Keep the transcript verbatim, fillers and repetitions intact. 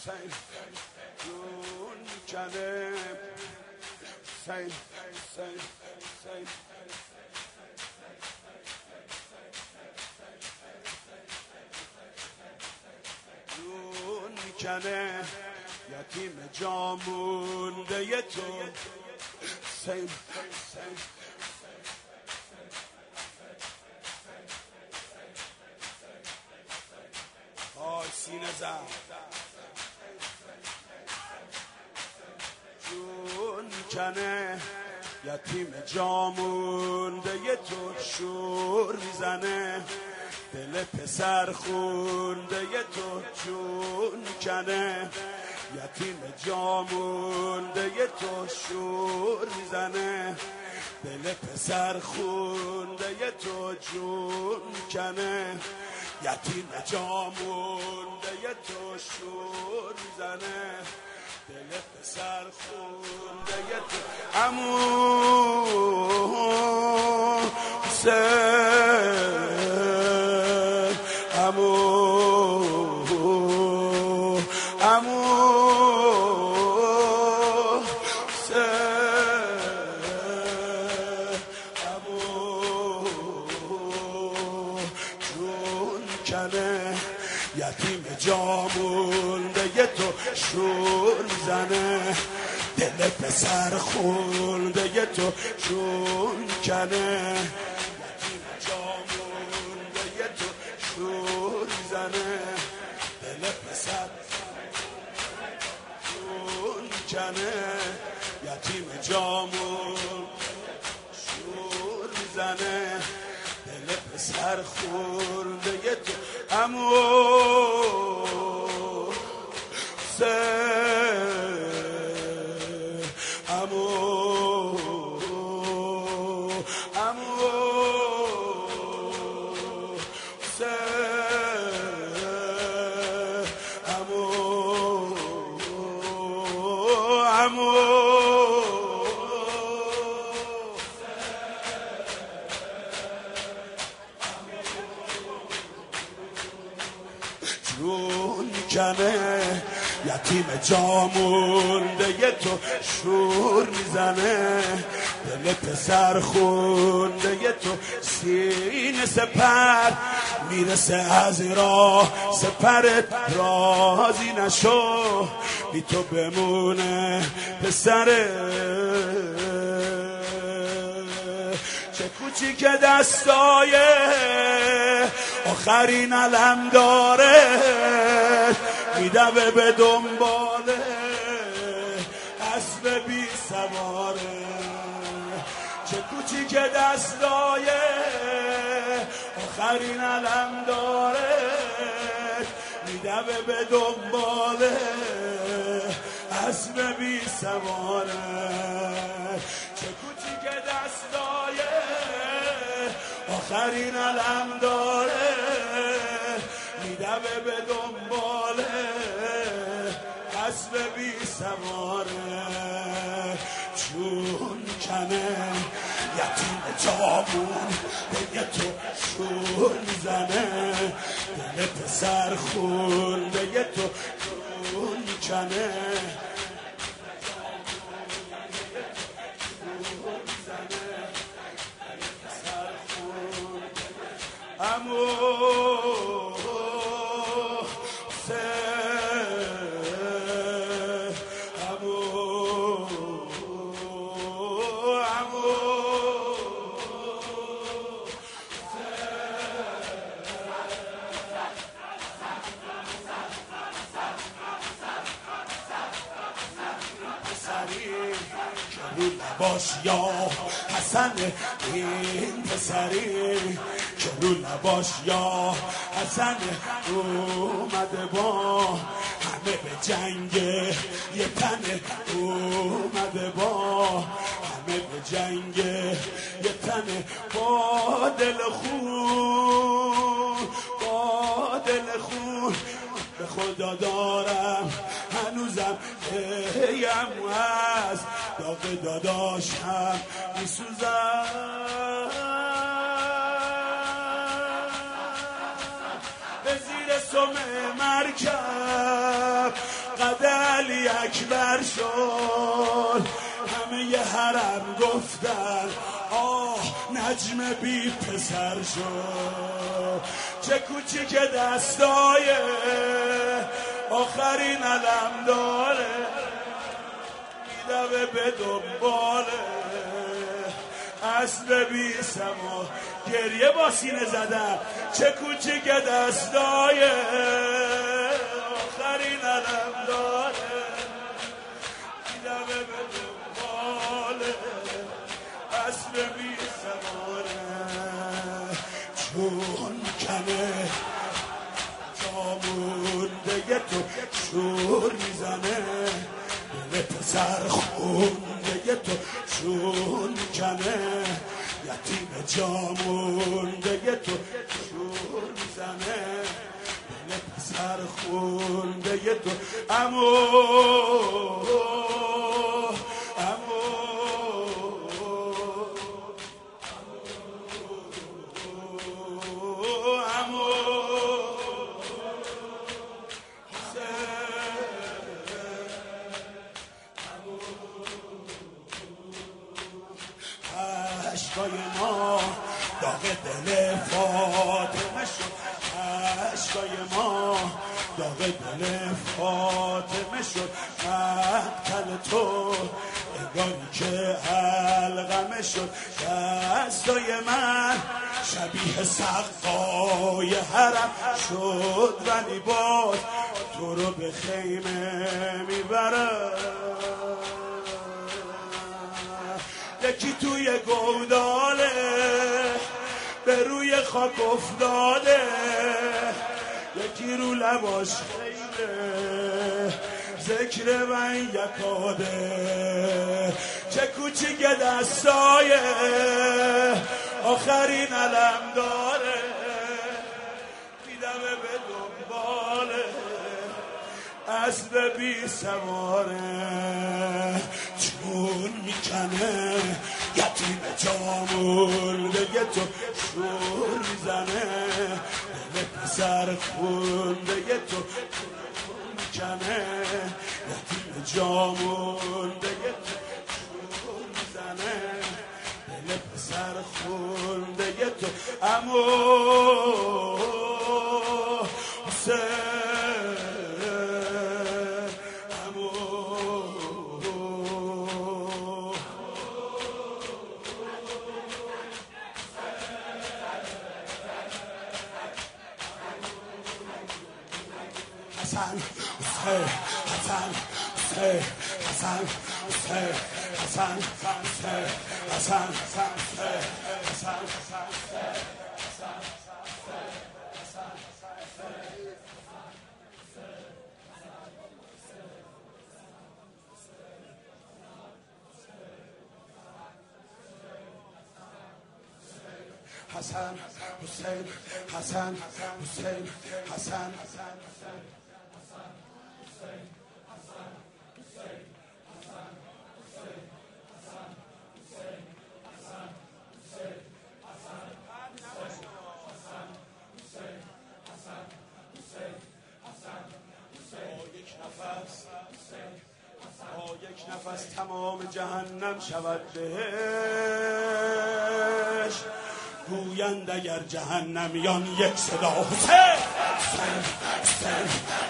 حسین جون میکنه حسین حسین حسین جون میکنه یتیم جا مونده ی تو حسین حسین آی سینه زن جون میکنه یتیم جا مونده ی تو شور میزنه دل پسر خونده ی تو جون میکنه یتیم جا مونده ی تو شور میزنه دل پسر خونده ی تو جون میکنه یتیم جا مونده ی تو شور میزنه دل پسر خونده ی تو عمو حسین عمو عمو حسین عمو جون کنه یتیم جا مونده ی تو شور میزنه دل پسر خونده ی تو جون کنه یتیم جا مونده ی تو شور میزنه دل پسر جون کنه یتیم جا مونده شور میزنه دل پسر خونده ی تو عمو جون کنه یتیم جا مونده ی تو شور میزنه دل پسر خونده ی تو سینه سپر میرسه از راه سپرت راضی نشو بی تو بمونه پسره چه کوچیک دستای آخرین علم داره میدوه به دنباله اسب بی سواره چه کوچیک دستای آخرین علم داره میدوه به دنباله اسب بی سواره چه کوچیک دستای آخرین علم داره میدوه به دنباله اسب بی سواره جون کنه یتیم جامون به تو شور میزنه دل پسر خونده ی تو جون کنه عمو حسین عمو عمو پسری که رو نباش یا حسن این پسری که رو نباش یا حسن اومده با همه به جنگ یه تن اومده با همه به جنگ یه تن با دل خون با دل خون به خدا دارم هنوزم هیم هست داغ داداشم میسوزم به زیر سم مرکب قد علی اکبر شد. همه ی حرم گفتن آه نجم بی پسر شد. چه کوچیک دستای آخرین علم داره، میدوه به دنباله اسب بی سما. گریه با سینه زدن. چه کوچیک دستای آخرین علم داره، میدوه به دنباله اسب بی سماره. چون کنه جامونده تو شور میزنه، دل پسر خونده تو چون کنه. یتیم جامونده تو شور میزنه، دل پسر خونده تو. امو امو عشقای ما داغ دل فاطمه شد. عشقای ما داغ دل فاطمه شد. مقتل تو انگاری که علقمه شد. دستای من شبیه سقای حرم شد، ولی باز تو رو به خیمه میبرم. یکی توی گوداله به روی خاک افتاده، یکی رو لباش خیله ذکر من یکاده. چه کوچیک دستای آخرین علم داره، میدمه به دنباله اسب بی سواره. چون میکنه یتیم جامون بگه تو شور میزنه، دل پسر خون بگه تو میکنه. یتیم جامون بگه تو شور میزنه، دل پسر خون بگه تو. امو حسین حسن حسین حسن حسین حسن حسین حسن حسین حسن حسین حسن حسین حسن حسین حسن یک نفس تمام جهنم شود بهش. گویند اگر جهنمیان یک صدا حسین حسین حسین